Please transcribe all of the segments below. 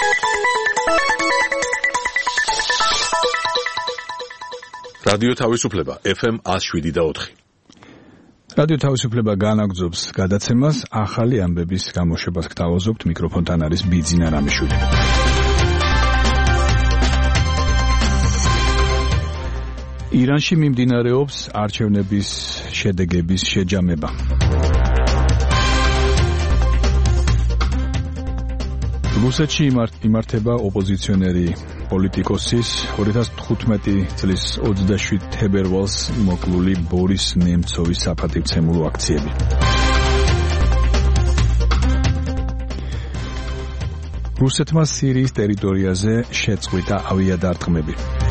რადიო თავისუფლება FM 107.4. რადიო თავისუფლება განაგრძობს გადაცემას ახალი ამბების გამოშვებას გთავაზობთ მიკროფონთან არის ბიძინა რამიშვილი. ირანში მიმდინარეობს არჩევნების შედეგების შეჯამება. რუსეთში იმართება ოპოზიციონერი პოლიტიკოსის 2015 წლის 27 თებერვალს მოკლული ბორის ნემცოვის საპატივცემულო აქციები. რუსეთმა სირიის ტერიტორიაზე შეწყვიტა ავიადარტყმები.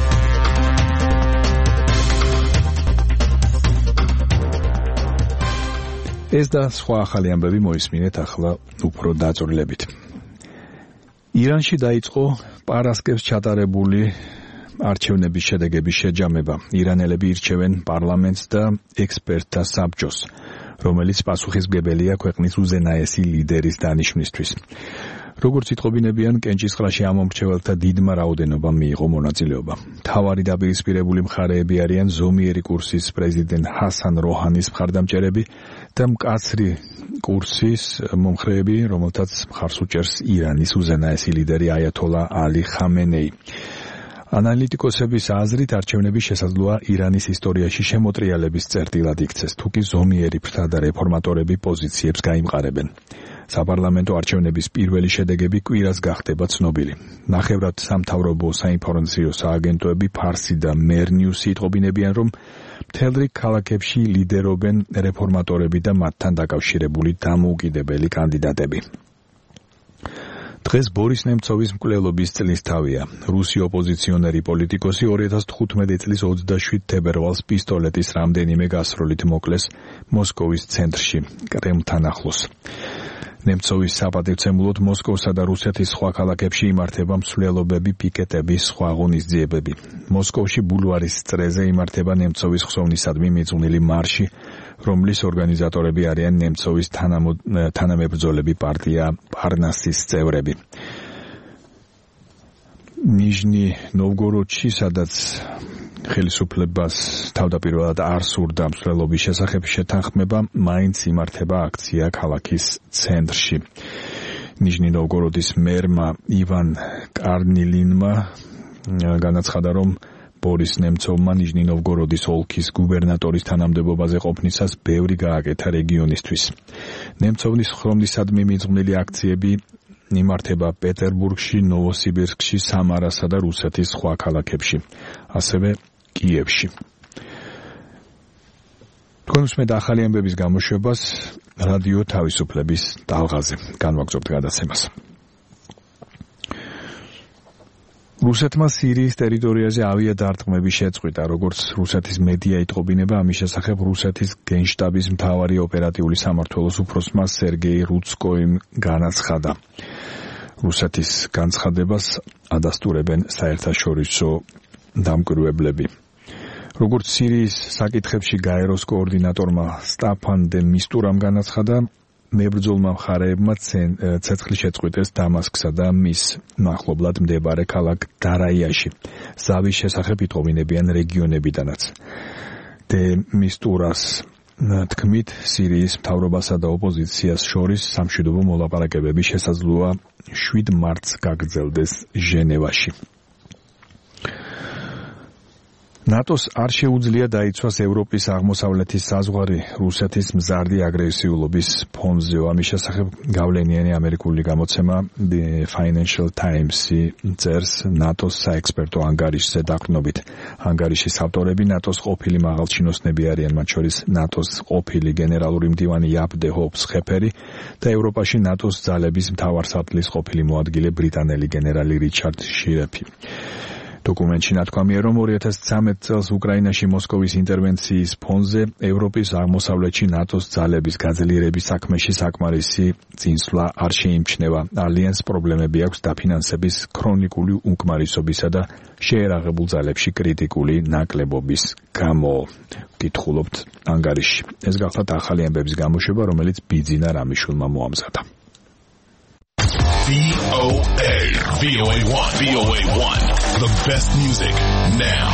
ეს და სხვა ახალი ამბები მოისმინეთ ახლა უფრო დაწვრილებით. ირანში დაიწყო პარასკევს ჩატარებული არჩევნების შედეგების შეჯამება. ირანელები ირჩევენ პარლამენტს და ექსპერტთა საბჭოს, რომელიც პასუხისმგებელია ქვეყნის უზენაესი ლიდერის დანიშვნისთვის. როგორც იტყობინებიან, კენჭისყრაში ამომრჩეველთა დიდმა რაოდენობამ მიიღო მონაწილეობა. მთავარი დაპირისპირებული მხარეები არიან ზომიერი კურსის პრეზიდენტ ჰასან როჰანის მხარდამჭერები და მკაცრი კურსის მომხრეები, რომელთაც მხარს უჭერს ირანის უზენაესი ლიდერი აიათოლა ალი ხამენეი. ანალიტიკოსების აზრით არჩევნების შესაძლოა ირანის ისტორიაში შემოტრიალების წერტილად იქცეს, თუკი ზომიერი ფრთა და რეფორმატორები პოზიციებს გაიმყარებენ. საპარლამენტო არჩევნების პირველი შედეგები კვირას გახდება ცნობილი. ნახევრად სამთავრობო საინფორმაციო სააგენტოები ფარსი და მერნიუსი იტყობინებიან, რომ მთელ რიგ ქალაქებში ლიდერობენ რეფორმატორები და მათთან დაკავშირებული დამოუკიდებელი კანდიდატები. დღეს ბორის ნემცოვის მკვლელობის წლისთავია. რუსი ოპოზიციონერი პოლიტიკოსი 2015 წლის 27 თებერვალს პისტოლეტის რამდენიმე გასროლით მოკლეს მოსკოვის ცენტრში, კრემლთან ახლოს. ნემცოვის საპატივცემულოდ მოსკოვსა და რუსეთის სხვა ქალაქებში იმართება მსვლელობები, პიკეტები, სხვა ღონისძიებები. მოსკოვში ბულვარის წრეზე იმართება ნემცოვის ხსოვნისადმი მიძღვნილი მარში, რომლის ორგანიზატორები არიან ნემცოვის თანამებრძოლები პარტია პარნასის წევრები. ნიჟნი ნოვგოროდში, სადაც ხელისუფლებას თავდაპირველად არ სურდა მსვლელობის შესახებ შეთანხმება, მაინც იმართება აქცია ქალაქის ცენტრში. ნიჟნი ნოვგოროდის მერმა ივან კარნილინმა განაცხადა, რომ ბორის ნემცოვმა ნიჟნი ნოვგოროდის ოლქის გუბერნატორის თანამდებობაზე ყოფნისას ბევრი გააკეთა რეგიონისთვის. ნემცოვნის ხსოვნისადმი მიძღვნილი აქციები იმართება პეტერბურგში, ნოვოსიბირსკში, სამარასა და რუსეთის სხვა ქალაქებში, ასევე კიევში. თქვენ უსმენთ ახალი ამბების გამოშვებას რადიო თავისუფლების ტალღაზე. განვაგრძობთ გადაცემას. რუსეთმა სირიის ტერიტორიაზე ავიადარტყმები შეწყვიტა, როგორც რუსეთის მედია იტყობინება, ამის შესახებ რუსეთის გენშტაბის მთავარი ოპერატიული სამმართველოს უფროსმა სერგეი რუცკოიმ განაცხადა. რუსეთის განცხადებას ადასტურებენ საერთაშორისო დამკვირვებლები. როგორც სირიის საკითხებში გაეროს კოორდინატორმა სტაფან დე მისტურამ განაცხადა, მებრძოლმა მხარეებმა ცეცხლი შეწყვიტეს დამასკსა და მის მახლობლად მდებარე ქალაქ დარაიაში. ზავის შესახებ იტყობინებიან რეგიონებიდანაც. დე მისტურას თქმით, სირიის მთავრობასა და ოპოზიციას შორის სამშვიდობო მოლაპარაკებები შესაძლოა 7 მარტს გაგრძელდეს ჟენევაში. ნატოს არ შეუძლია დაიცვას ევროპის აღმოსავლეთის საზღვარი რუსეთის მზარდი აგრესიულობის ფონზე. ამის შესახებ გავლენიანი ამერიკული გამოცემა The Financial Times-ი წერს ნატოს საექსპერტო ანგარიშზე დაყრდნობით. ანგარიშის ავტორები ნატოს ყოფილი მაღალჩინოსნები არიან, მათ შორის ნატოს ყოფილი გენერალური მდივანი იაპ დე ჰოპს-ხეფერი და ევროპაში ნატოს ძალების მთავარსარდლის ყოფილი მოადგილე ბრიტანელი გენერალი რიჩარდ შირეფი. დოკუმენტში ნათქვამია, რომ 2013 წელს უკრაინაში მოსკოვის ინტერვენციის ფონზე ევროპის აღმოსავლეთში ნატოს ძალების გაძლიერების საქმეში საკმარისი წინსვლა არ შეიმჩნევა. ალიანს პრობლემები აქვს დაფინანსების ქრონიკული უკმარისობისა და შეერაღებულ ძალებში კრიტიკული ნაკლებობის გამო. გითხულობთ ანგარიში. ეს გახლავთ ახალი ამბების გამოშვება, რომელიც ბიძინა რამიშვილმა მოამზადა. VOA1. VOA1. The best music now.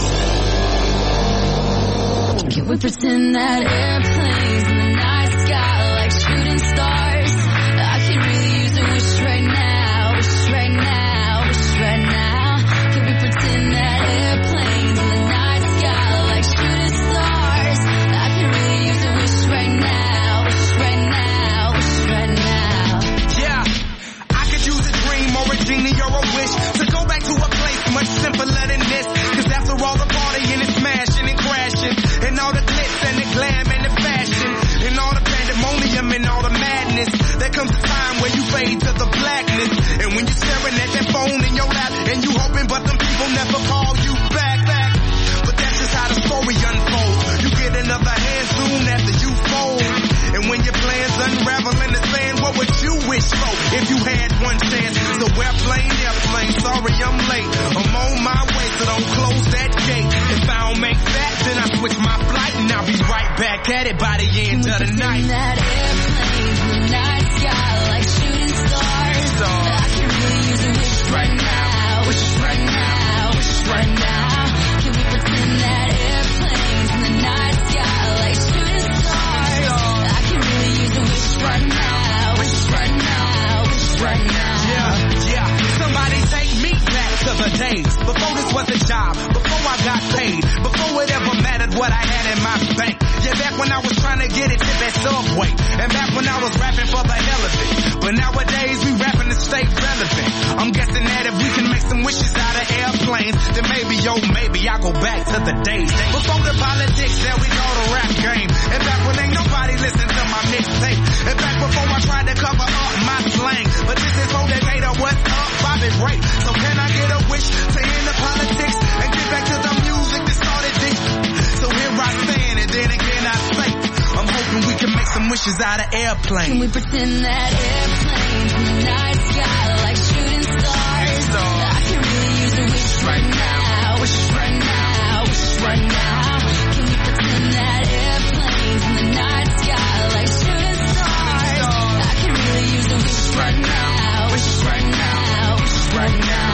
Can we pretend that airplanes in the night sky like shooting stars? I could really use a wish right now, wish right now, wish right now. Can we pretend that airplanes in the night sky like shooting stars? I could really use a wish right now, wish right now, wish right now. Yeah, I could use a dream or a genie or a wish to go back to a place much simpler than this. Cause after all the partying and smashing and crashing, and all the glitz and the glam and the fashion, and all the pandemonium and all the madness, there comes a time where you fade to the blackness. And when you're staring at that phone in your lap, and you hoping but them people never call you back. But that's just how the story unfolds. You get another hand soon after you fold. And when your plans unravel in the sand, what would you wish for if you had one chance? So airplane, sorry I'm late. I'm on my way, so don't close that gate. If I don't make that, then I switch my flight, and I'll be right back at it by the end of the night. That airplanes in the night sky like shooting stars. I can really use a wish right now, wish right now, wish right now. Can we pretend that airplanes in the night sky like shooting stars? I can really use a wish right now, wish right now, wish right now. Yeah, somebody take me back to the days before this was a job, before I got paid, before it ever mattered what I had in my bank. Yeah, back when I was trying to get it to that Subway, and back when I was rapping for the hell of it. But nowadays we rapping to stay relevant. I'm guessing that if we can make some wishes out of airplanes, then maybe I'll go back to the days before the politics, there we go, the rap game. And back when ain't nobody listened to my mixtape, and back before I tried to cover up my slang. But this is for Decatur, what's up, Bobby Ray? So can I get a wish to end the politics and get back to the music that started this? So here I stand, and then again I say, I'm hoping we can make some wishes out of airplanes. Can we pretend that airplanes in the night sky like shooting stars? I can really use a wish right now, wish right now, wish right now. Can we pretend that airplanes in the night sky like shooting stars? I can really use a wish right now, wish right now, wish right now.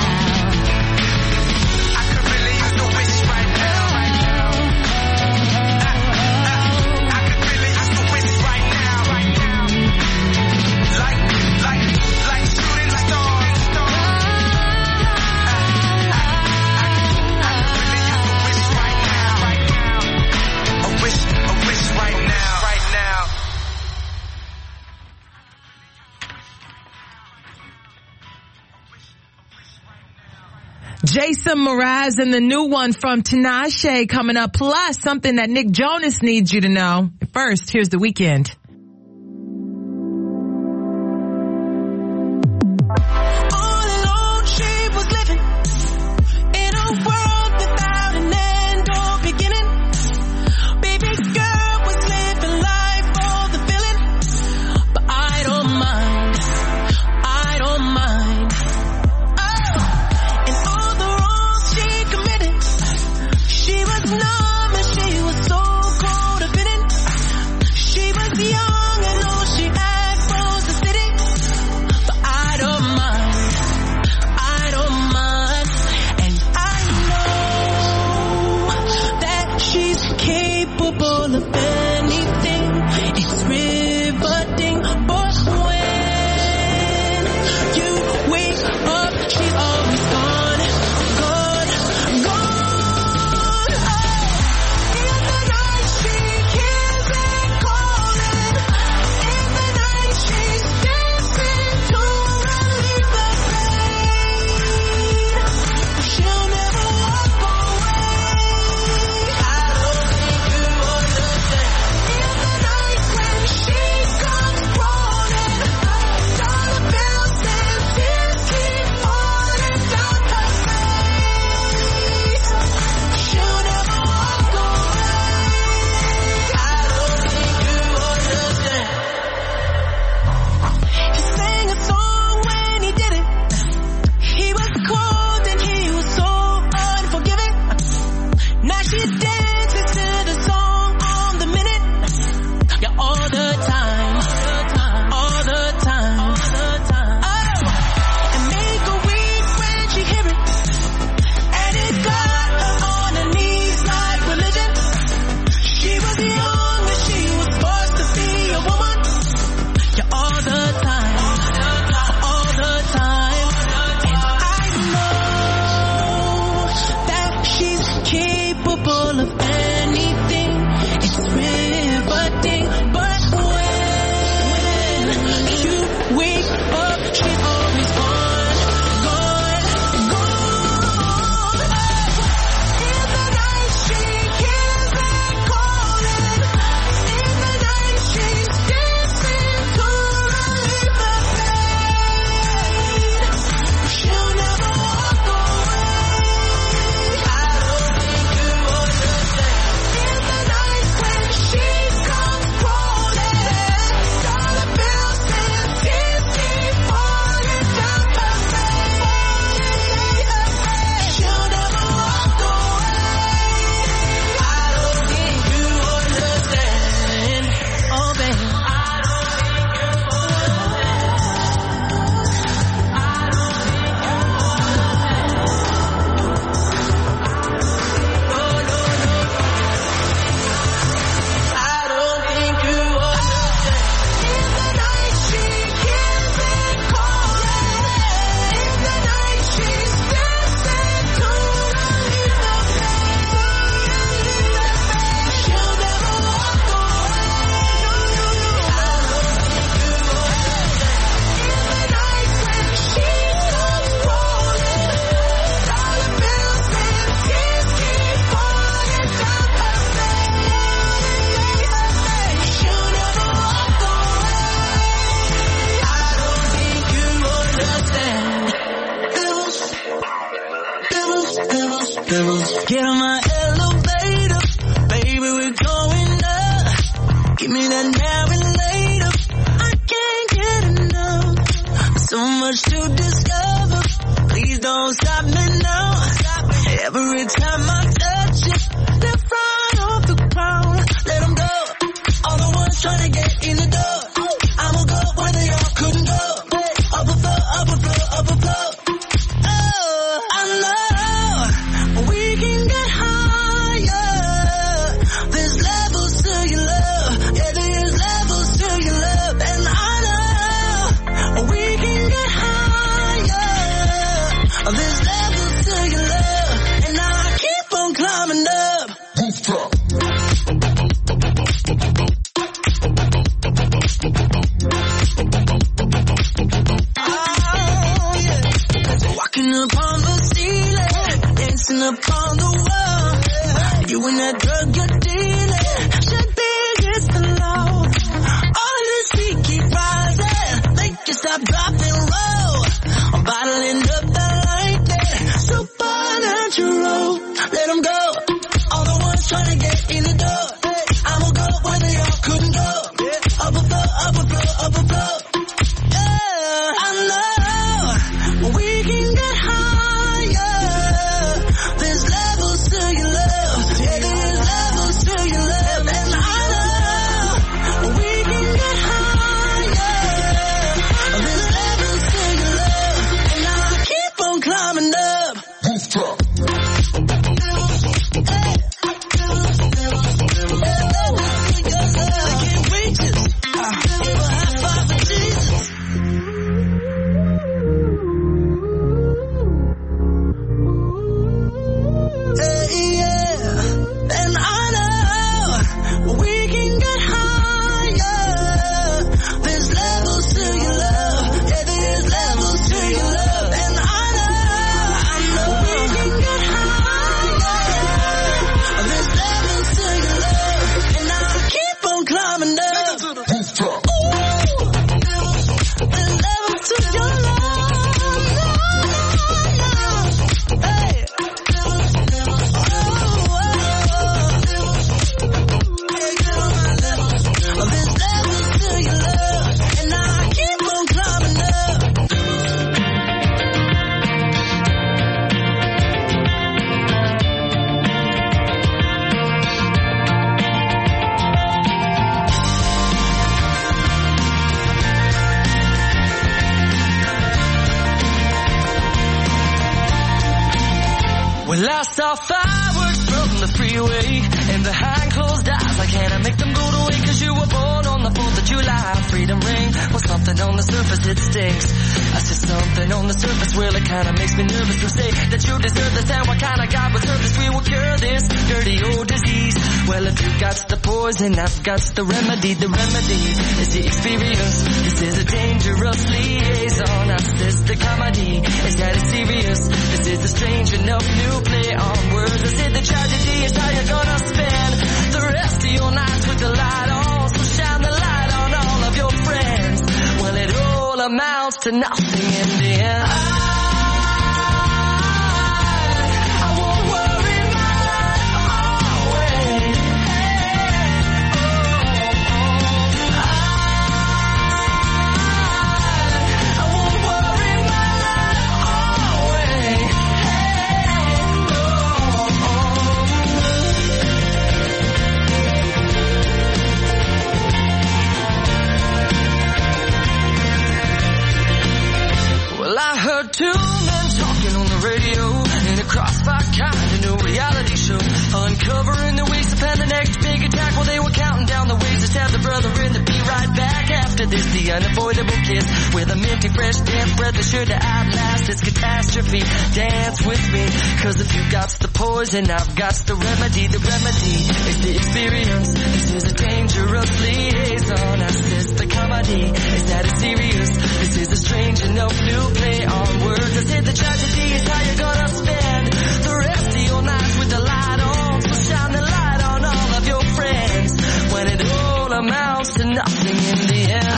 I could really use a wish right now, right now. I could really use a wish right now, right now. Like shooting stars. I could really use a wish right now, right now. A wish right now, right now. Jason Mraz and the new one from Tinashe coming up, plus something that Nick Jonas needs you to know. First, here's The Weeknd. All alone she was living in a world without an end or beginning. Baby girl was living life for the feeling, but I don't mind. And all the wrongs she committed, she was numb and she was so codependent. She was young. Get on my elevator, baby, we're going up. Give me that now and later. I can't get enough. So much to discover. Please don't stop me now. Every time I touch it, they're right off the ground. Let them go. All the ones trying to get in the door. I will go where they all couldn't go. Up above, up above, up above. Oh, I know we can get higher. There's levels to your love. Yeah, there's levels to your love. And I know we can get higher. There's levels to your love. And I keep on climbing up. Walking upon the ceiling, dancing upon the wall. You and that drug you're dealing should be against the law. All of this we keep rising, make you stop, drop, and roll. I'm bottling up that lightning, supernatural. Let them go, all the ones trying to get in the door. I will go where they all couldn't go. Up above, up above, up above. Yeah, I know we can get higher. There's levels to your love. Yeah, there's levels to your love. And I know we can get higher. There's levels to your love. And I keep on climbing up. I can't reach it. Give a high five for Jesus. Yeah, and I know we can get higher. There's levels to your love. Yeah, there's levels to your love. And I know we can get higher. There's levels to your love. And I keep on climbing up. Ooh, there's levels to your love. Hey. There's levels to your love, and I keep on climbing up. Well, I saw fireworks from the freeway, and behind closed eyes, I can't make them go away. 'Cause you were born on the 4th of July. Freedom ring, well, something on the surface, it stinks. I said something on the surface, well, it kinda makes me nervous to say that you deserve this. And what kind of God would serve this? We will cure this dirty old disease. Well, if you got the poison, I've got the remedy. The remedy is the experience. This is a dangerous liaison. That's this the comedy. Is that it's serious? This is a strange enough new play on words. I said the tragedy is how you're gonna spend the rest of your nights with the light on. So shine the light on all of your friends. Well, it all amounts to nothing in the end. I won't worry my life away. I won't worry my life away. Well, I heard two men talking on the radio in a crossfire kind of new reality show, uncovering the ways to plan the next big attack. Well, they were counting down the ways to stab the brother in the be right back after this. The unavoidable kiss with a minty fresh damp breath is sure to outlast this catastrophe. Dance with me, 'cause if you got the poison, I've got the remedy. The remedy is the experience. This is a dangerous liaison. That's this the comedy. Is that it's serious? This is a strange enough new play on words. I said the tragedy is how you're gonna spend the rest of your nights with the light on. So shine the light on all of your friends when it all amounts to nothing in the end.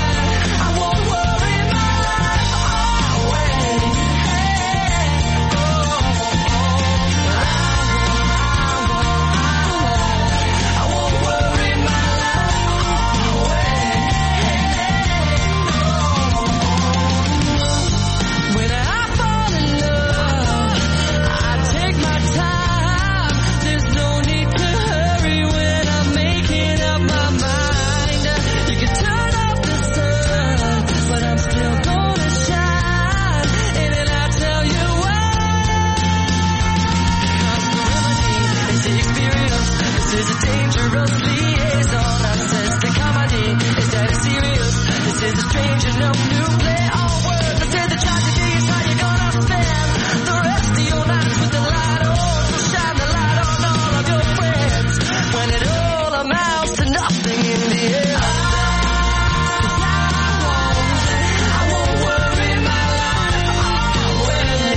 I won't worry my life away. is a strange enough new play on words. I say the tragedy is how you're gonna spend the rest of your nights with the light on. So shine the light on all of your friends when it all amounts to nothing in the end. I won't worry my life away.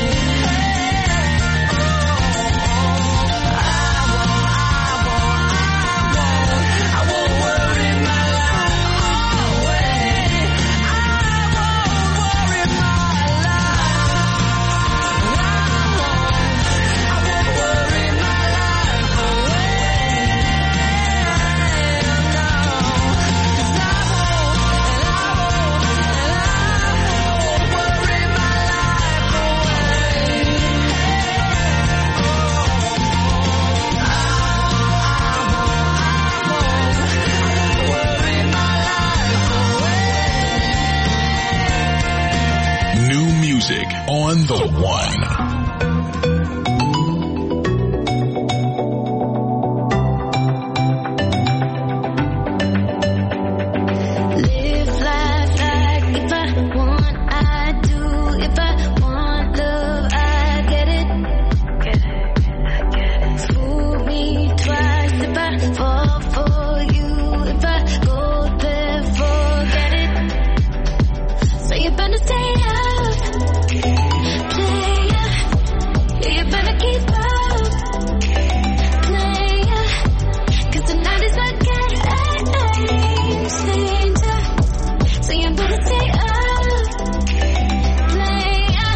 I won't worry my life away. New music on the one. Live life like if I want, I do. If I want love, I get it. Fool me twice if I fall for you. If I go there, forget it. So you better stay up, player. Yeah, you better keep up, player. 'Cause tonight is a game changer. So you better stay up, player.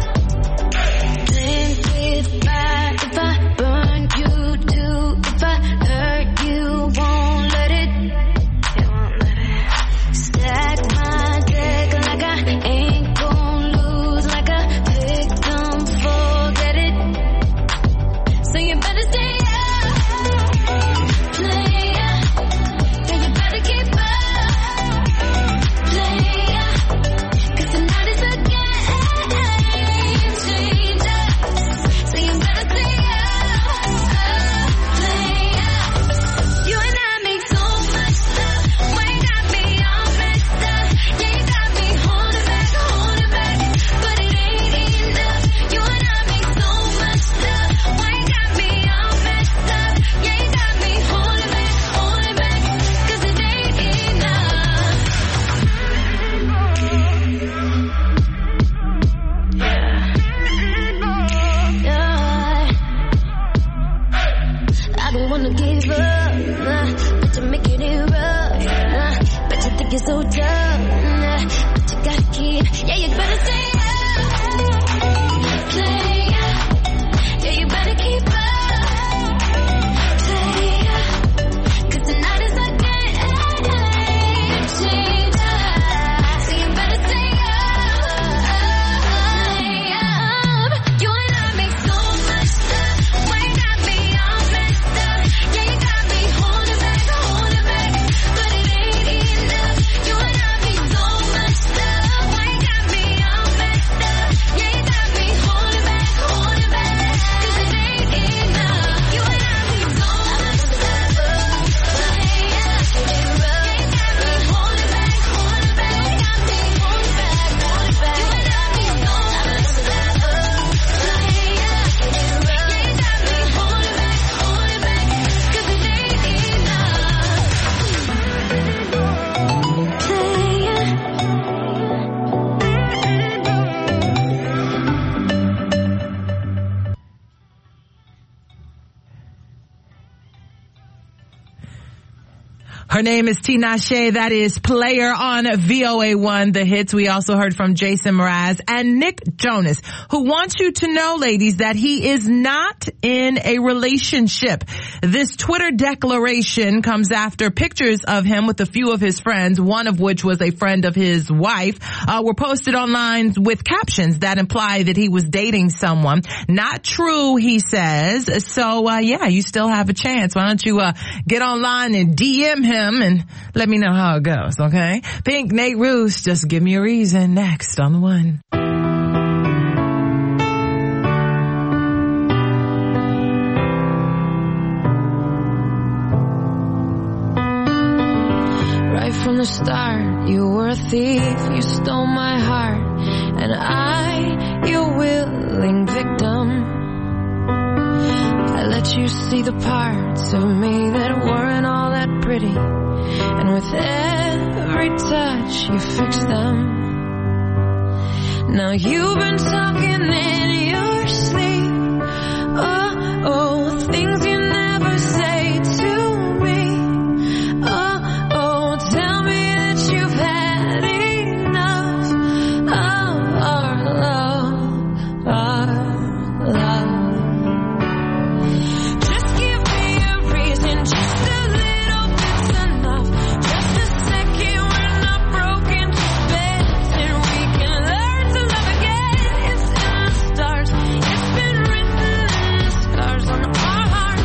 Drink with fire if I burn you too. If I hurt you, won't let it. Stack my deck like I ain't gon' lose, like a victim, forget it. So you better stay up, player. Yeah, you better keep up, player. 'Cause tonight is a game changer. So you better stay up, player. You and I make so much stuff. Why you got me all messed up? Yeah, you got me holding back, but it ain't enough. You and I make so much stuff. Why you got me all messed up? Yeah, you got me holding back, 'cause it ain't enough. I don't wanna give up, but you're making it rough. But you think you're so tough, but you gotta keep. Yeah, you better stay up, player. Yeah, you better keep up, player. 'Cause tonight is a game changer. So you better stay up. You and I make so much stuff. Why you got me all messed up? Yeah, you got me holding back, but it ain't enough. You and I make so much stuff. Why you got me all messed up? Yeah, you got me holding back, 'cause it ain't enough. You and I make so much stuff. Yeah, you got me holding back, you got me holding back. You and I make so much stuff. Yeah, you got me holding back, 'cause it ain't enough. Player. Her name is Tinashe. That is Player on VOA1, The Hits. We also heard from Jason Mraz and Nick Jonas, who wants you to know, ladies, that he is not in a relationship. This Twitter declaration comes after pictures of him with a few of his friends, one of which was a friend of his wife, were posted online with captions that imply that he was dating someone. Not true, he says. So, yeah, you still have a chance. Why don't you get online and DM him and let me know how it goes, okay? Pink, Nate Roos, Just Give Me a Reason, next on The One. Right from the start, you were a thief, you stole my heart, and I, your willing victim. I let you see the parts of me that weren't all that pretty, and with every touch you fixed them. Now you've been talking in your sleep, oh, things you never say to me. Oh, tell me that you've had enough of our love. Just give me a reason, just a little bit's enough. Just a second, we're not broken to bits, and we can learn to love again. It's in the stars, it's been written in the scars on our hearts.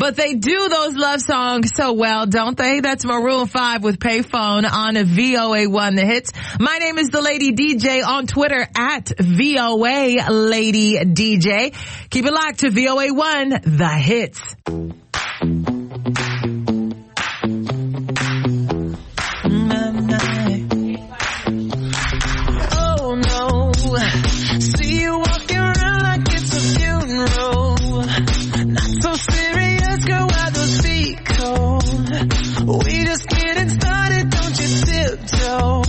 But they do those love songs so well, don't they? That's Maroon 5 with Payphone on VOA1 The Hits. My name is the Lady DJ on Twitter at VOA Lady DJ. Keep it locked to VOA1 The Hits. Oh no, see you walking around like it's a funeral. Not so serious, girl, why those feet cold? We just getting started, don't you tiptoe.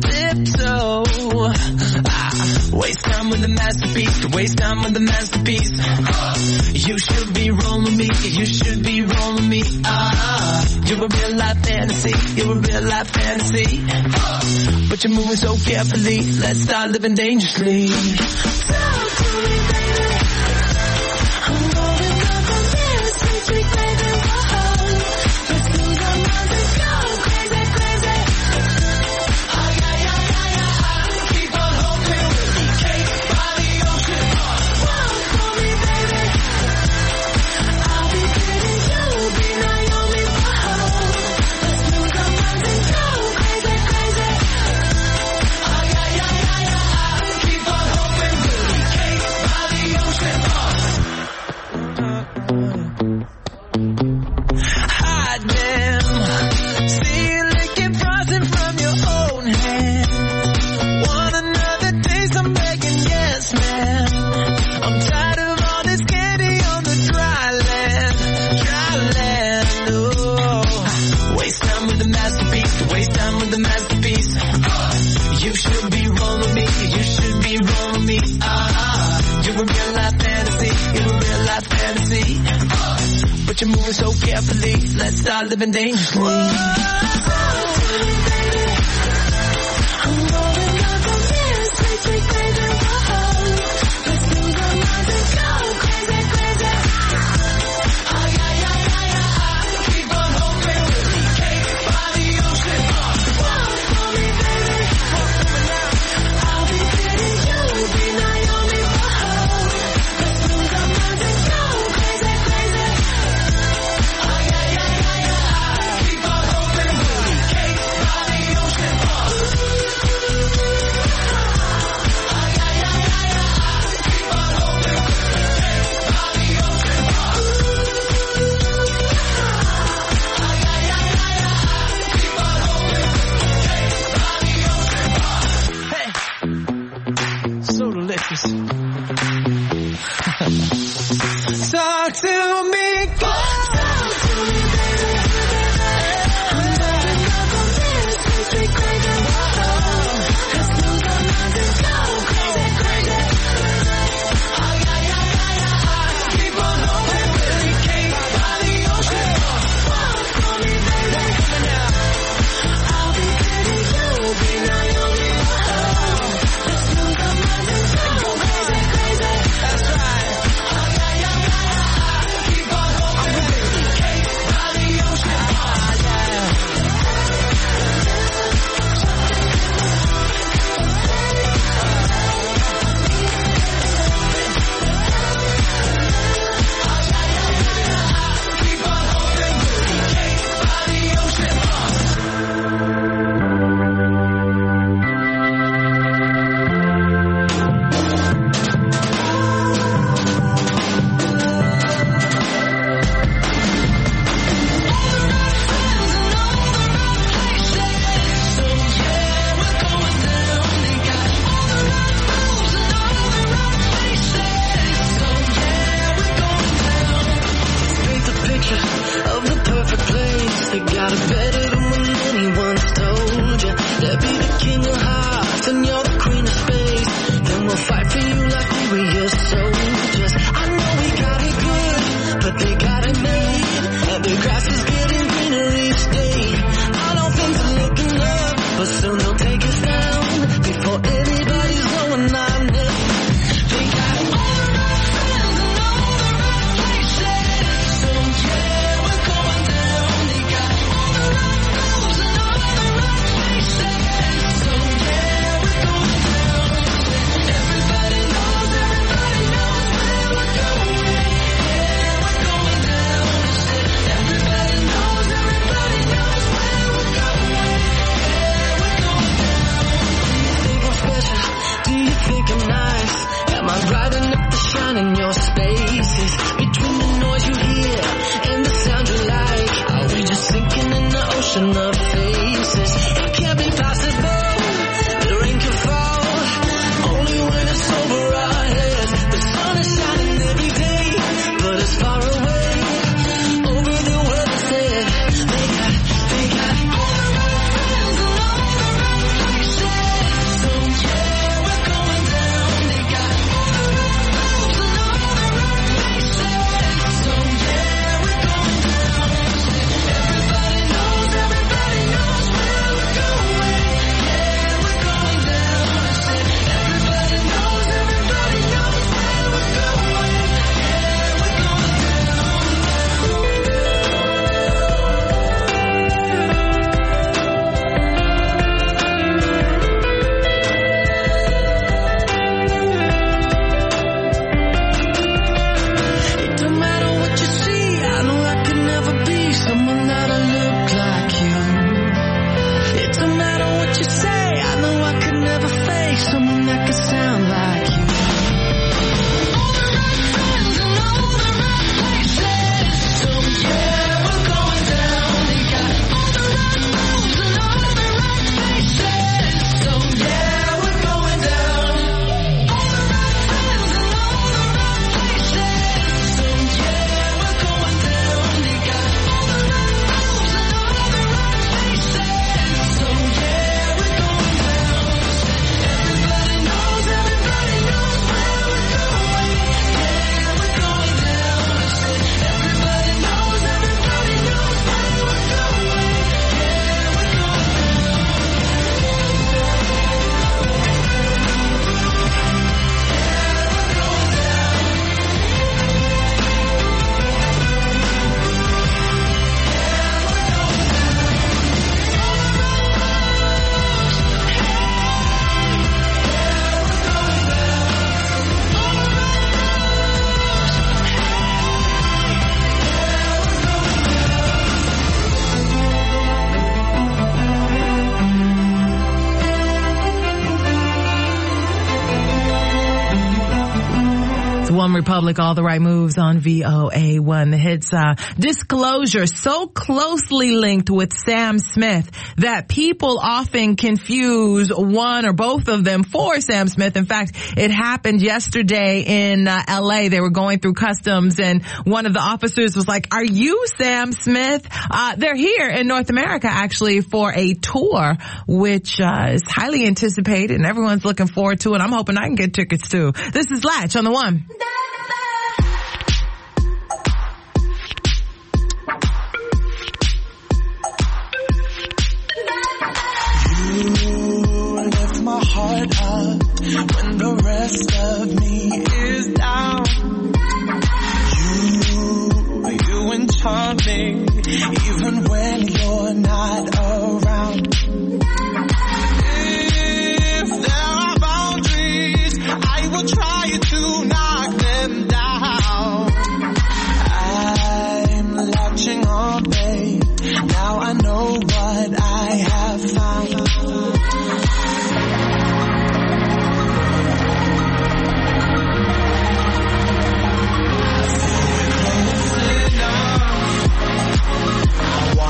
Waste time with the masterpiece, waste time with the masterpiece. You should be rolling me, you should be rolling me. You're a real life fantasy, you're a real life fantasy. But you're moving so carefully, let's start living dangerously. Talk to me, baby. I'm rolling up on this, sweet baby, whoa. Let's lose our minds and go crazy, crazy. Oh yeah, yeah, yeah, yeah. Keep on hoping we'll be cake by the ocean. Walk for me, baby. I'll be pretty, you'll be Naomi, whoa. Let's lose our minds and go crazy, crazy. Oh yeah, yeah, yeah, yeah. Keep on hoping we'll be cake by the ocean. Hide them. See you licking frosting from your own hand. Want another taste? I'm begging, yes, man. I'm tired of all this candy on the dry land. Dry land, oh. Waste time with the masterpiece, waste time with the masterpiece. You should be rolling me, you should be rolling me. You're a real life fantasy, you're a real life fantasy. But you're moving so carefully, let's start living dangerously. I'm rolling up on this, sweet baby, whoa. Let's lose our minds and go crazy, crazy. Oh yeah, yeah, yeah, yeah. Keep on hoping we'll be cake by the ocean. Walk for me, baby. I'll be pretty, you'll be Naomi, whoa. Let's lose our minds and go crazy, crazy. Oh yeah, yeah, yeah, yeah. Keep on hoping we'll be cake by the ocean. Oh yeah, yeah, yeah, yeah. Keep on hoping we'll be cake by the ocean. Oh yeah, yeah, yeah, yeah. Keep on hoping we'll be cake by the ocean. Hey, so delicious. Talk to me, girl. Talk to me, baby. I'm rolling up on this, sweet baby, whoa. Let's lose our minds and go crazy, crazy. Oh yeah, yeah, yeah, yeah. Keep on hoping we'll be cake by the ocean. Walk for me, baby. I'll be pretty, you'll be Naomi, whoa. Let's lose our minds and go crazy, crazy. That's right. Oh yeah, yeah, yeah, yeah. Keep on hoping we'll be cake by the ocean. Oh yeah. Keep on hoping we'll be cake by the ocean. Paint the picture of the perfect place. They got it better than when anyone's told you. They'll be the king of hearts and you're the queen of space. Then we'll fight for you like we were your soldiers. I know we got it good, but they got it made. And the grass is getting greener each day. I know things are looking up, but soon they'll take us down before anybody's going on it. They got all the right friends and all the right places. So yeah, we're going down. They got all the right someone that'll look like you. It don't matter what you say, I know I could never face someone that could sound like you. All the right friends and all the right places, so yeah, we're going down. We got all the right moves and all the right faces, so yeah, we're going down. All the right friends and all the right places, so yeah, we're going down. We got all the right moves and all the right faces, so yeah, we're going down. Everybody knows where we're going. Yeah, we're going down. Everybody knows where we're going. Yeah, we're It's One Republic, All the Right Moves on VOA1. The hits, Disclosure, so closely linked with Sam Smith that people often confuse one or both of them for Sam Smith. In fact, it happened yesterday in LA. They were going through customs and one of the officers was like, "Are you Sam Smith?" They're here in North America actually for a tour, which is highly anticipated and everyone's looking forward to it. I'm hoping I can get tickets too. This is Latch on the One. You lift my heart up when the rest of me is down. You enchant me even when you're not around. If there are boundaries, I will try to knock them down. I'm latching on, babe. Now I know what I have found. I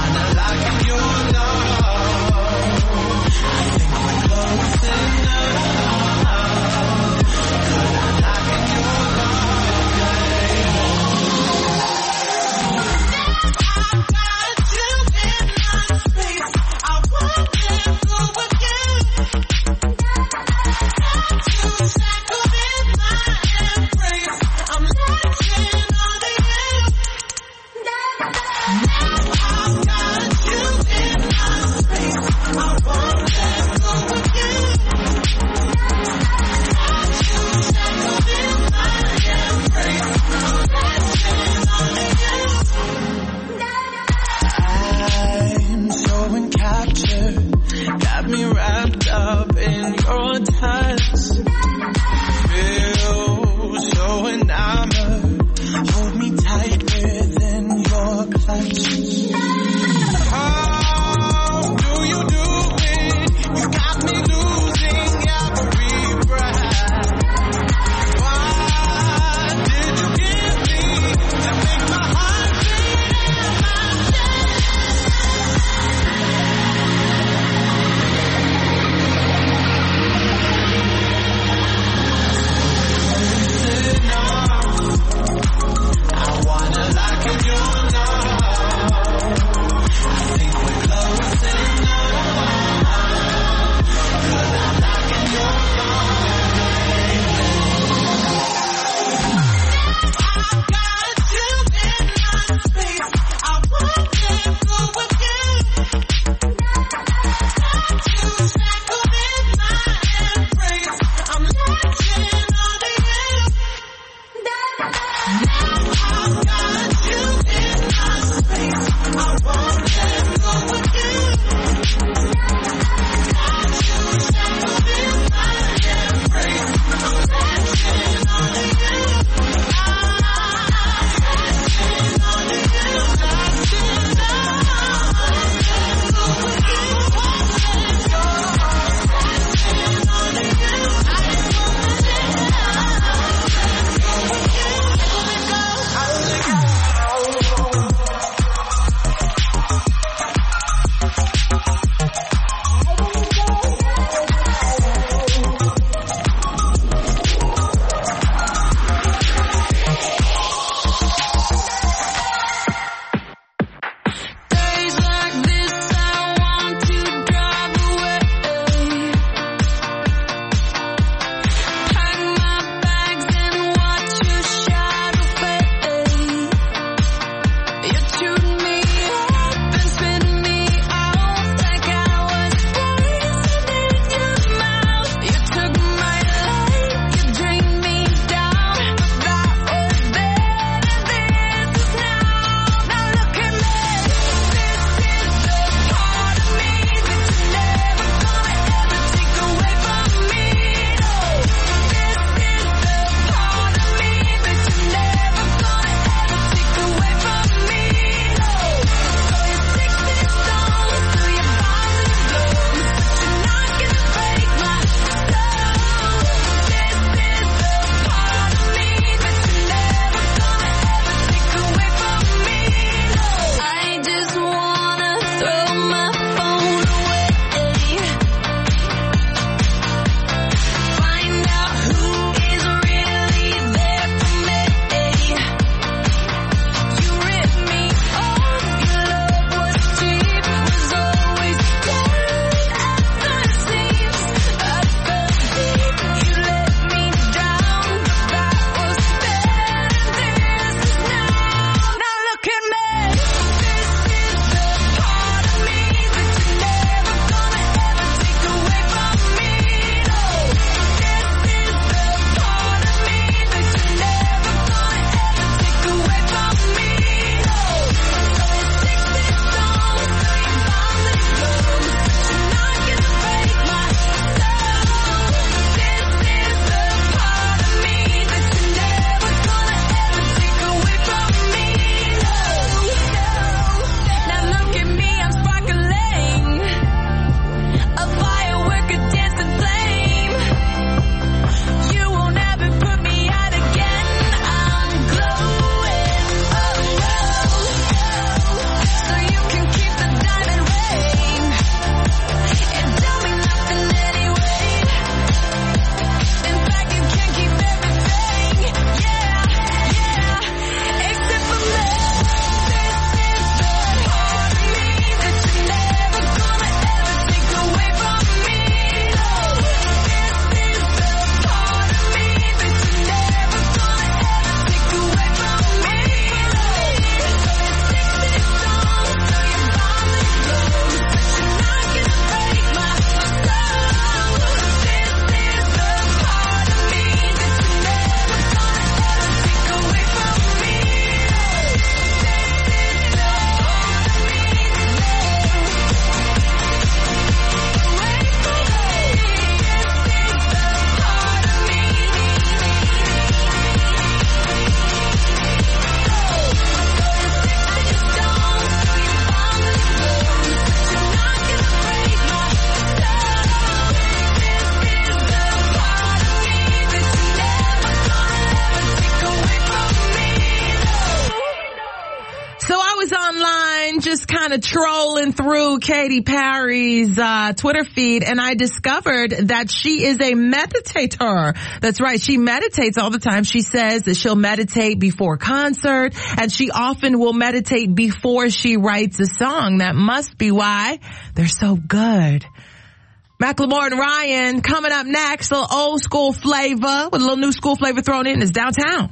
So I was online just kind of trolling through Katy Perry's Twitter feed, and I discovered that she is a meditator. That's right. She meditates all the time. She says that she'll meditate before concert, and she often will meditate before she writes a song. That must be why they're so good. Macklemore and Ryan coming up next. A little old school flavor with a little new school flavor thrown in is Downtown.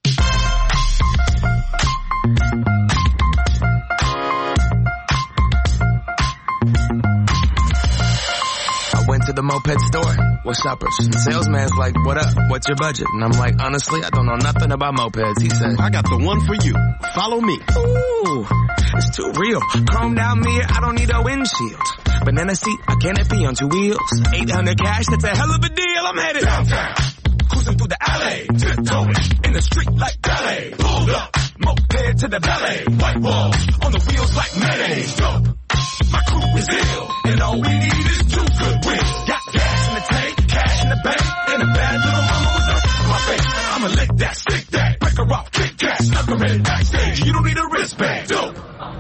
Went to the moped store with shoppers. The salesman's like, what up? What's your budget? And I'm like, honestly, I don't know nothing about mopeds. He said, I got the one for you. Follow me. Ooh, it's too real. Chromed out mirror, I don't need a windshield. Banana seat, a canopy on two wheels. 800 cash, that's a hell of a deal. I'm headed downtown. Cruising through the alley. Tiptoeing in the street like ballet. Pulled up, moped to the valet. White walls on the wheels like mayonnaise. Dope. My crew is ill, and all we need is two goodwill. Got gas in the tank, cash in the bank, and a bad little mama with a on my face. I'ma lick that, stick that, break her off, kick that, snuck her in backstage. You don't need a wristband, dope.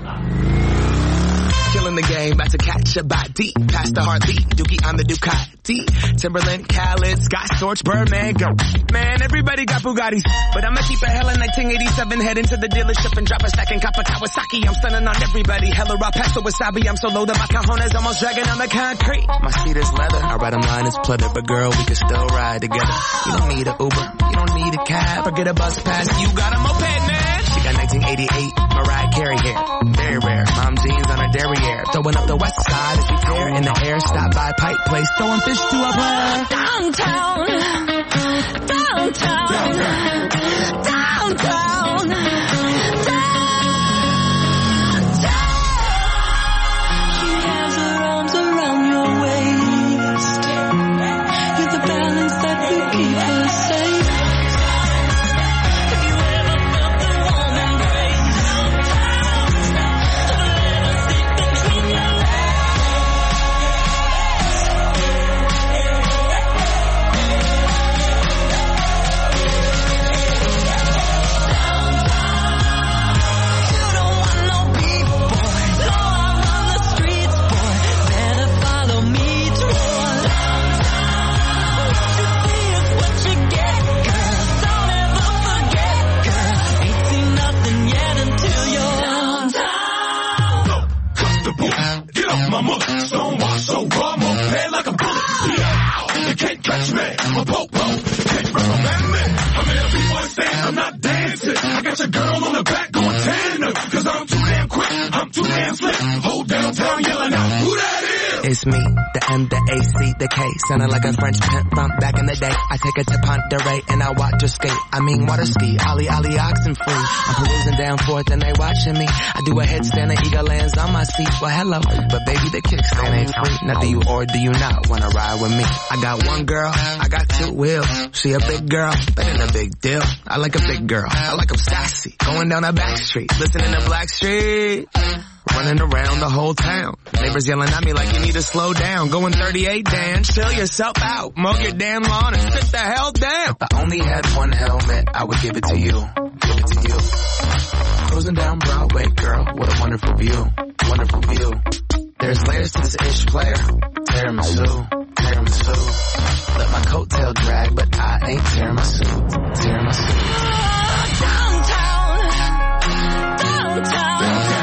Killing the game, about to catch a body. Past the heartbeat, Dookie on the Ducati. Timberland, Khaled, Scott Storch, Birdman, go. Man, everybody got Bugattis. But I'ma keep a hella 1987, head into the dealership and drop a stack and cop a Kawasaki. I'm stunning on everybody, hella raw pasta wasabi. I'm so low that my cajones almost dragging on the concrete. My seat is leather, our bottom line is pleather. But girl, we can still ride together. You don't need an Uber, you don't need a cab, or get a bus pass. You got a moped, man. She got 1988 Mariah Carey hair, very rare. Mom jeans on her derriere, throwing up the west side as we tear in the air. Stop by Pipe Place, throwing fish to a player. Downtown, downtown, downtown, downtown. She has her arms around your waist. You're the balance that will keep her safe. Have you ever felt the warm embrace? Between your Stonewall, so raw, moped like a bullet. Yeah, you can't catch me. I'm a po-po. Can't recommend me. I'm in a B-boy stand, I'm not dancing. I got your girl on the back going tandem. Cause I'm too damn quick, I'm too damn slick. Whole downtown yelling out, who that is? It's me, the M, the A, C, the K. Sounding like a French pimp from back in the day. I take her to Ponderay and I watch her skate. I mean water ski, ollie, oxen free. I'm perusing down forth and they watching me. I do a headstand and eagle lands on my seat. Well, hello, but baby, the kickstand ain't free. Now do you or do you not wanna ride with me? I got one girl, I got two wheels. She a big girl, that ain't a big deal. I like a big girl, I like them sassy. Going down a back street, listening to Blackstreet. Running around the whole town. Neighbors yelling at me like you need to slow down. Going 38, Dan, chill yourself out. Mow your damn lawn and sit the hell down. If I only had one helmet, I would give it to you. Give it to you. Cruising down Broadway, girl, what a wonderful view. Wonderful view. There's layers to this ish player. Tiramisu, tiramisu. Let my coattail drag, but I ain't tiramisu. Tiramisu. Downtown, downtown.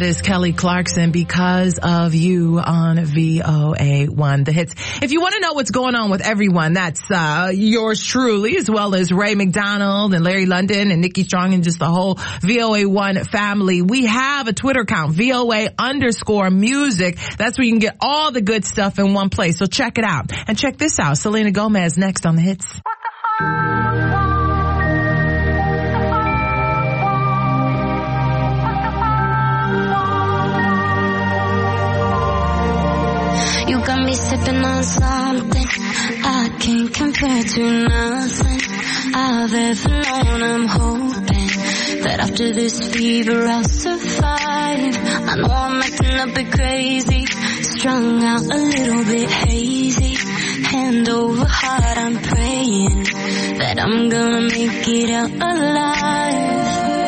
is Kelly Clarkson, Because of You on VOA1 The Hits. If you want to know what's going on with everyone, that's yours truly, as well as Ray McDonald and Larry London and Nikki Strong and just the whole VOA1 family. We have a Twitter account, VOA_music. That's where you can get all the good stuff in one place. So check it out. And check this out. Selena Gomez next on The Hits. You got me sipping on something I can't compare to nothing I've ever known. I'm hoping that after this fever I'll survive. I know I'm acting a bit crazy, strung out a little bit hazy. Hand over heart, I'm praying that I'm gonna make it out alive.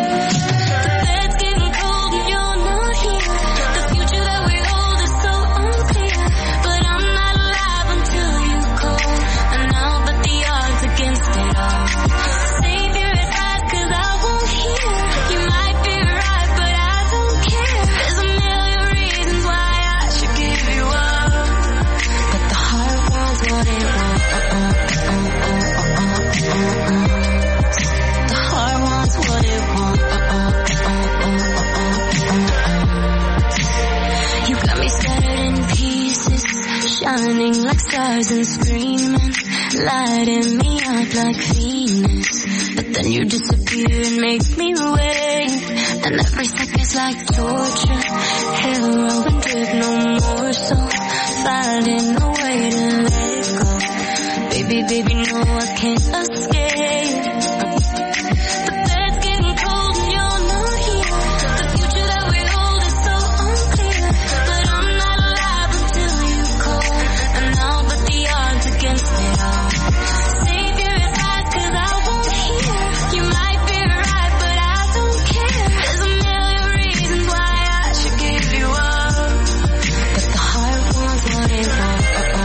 Shining like stars and screaming, lighting me up like Venus. But then you disappear and make me wait. And every second's like torture, heroin drip no more. So finding a way to let go. Baby, baby, no, I can't escape. The bed's getting cold and you're not here. The future that we hold is so unclear. But I'm not alive until you call. And now but the odds against it all. Save your advice 'cause I won't hear. You might be right, but I don't care. There's a million reasons why I should give you up. But the heart wants what it wants.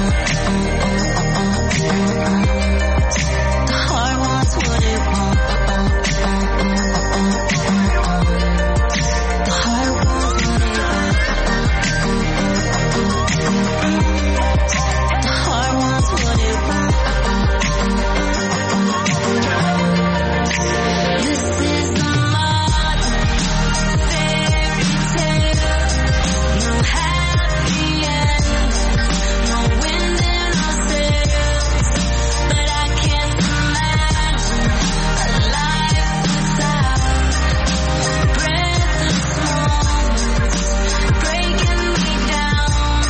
The heart wants what it wants. The heart wants what it wants. The heart wants what it wants. This is the modern fairy tale. No happy end, no wind in our sails. But I can't imagine a life without breathless moments breaking me down.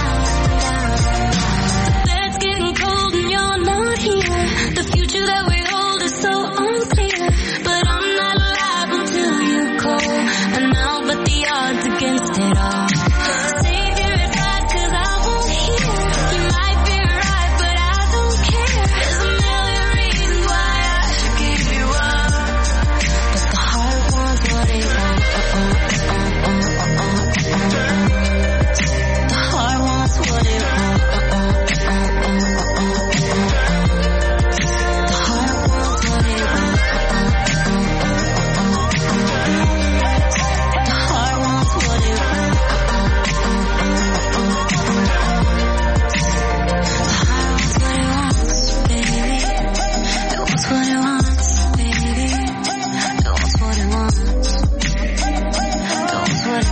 The bed's getting cold and you're not here. The future that we hold is so unclear. But I'm not alive until you call. And now but the odds against it all. Save your advice 'cause I won't hear. You might be right, but I don't care. There's a million reasons why I should give you up. But the heart wants what it wants. The heart wants what it wants. The heart wants what it wants. The heart wants what it wants. The heart wants what it wants, baby. It wants what it wants, baby. It wants what it wants. It wants what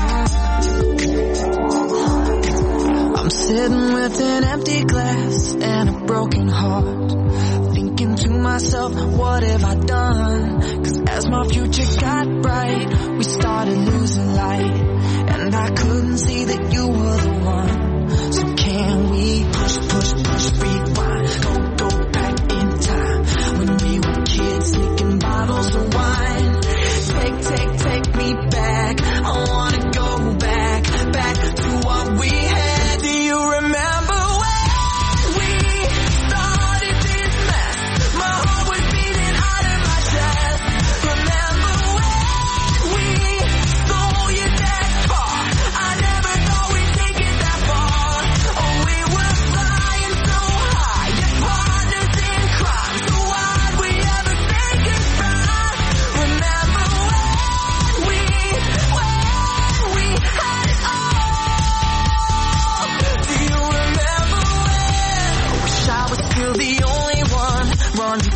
it wants. I'm sitting with an empty glass and a broken heart, thinking to myself, what have I done? 'Cause as my future got bright, we started losing light, and I couldn't see that you were the one. So can we push, push, push, rewind, go back in time, when we were kids sneaking bottles of wine. Take me back, I wanna go back to what we had. Do you remember when we started this mess? My heart was beating out of my chest. Remember when we stole you that far? I never thought we'd take it that far.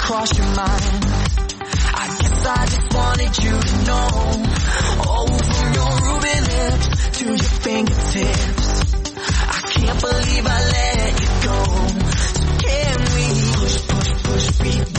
cross your mind. I guess I just wanted you to know. Oh, from your ruby lips to your fingertips, I can't believe I let you go. So can we push, push, push,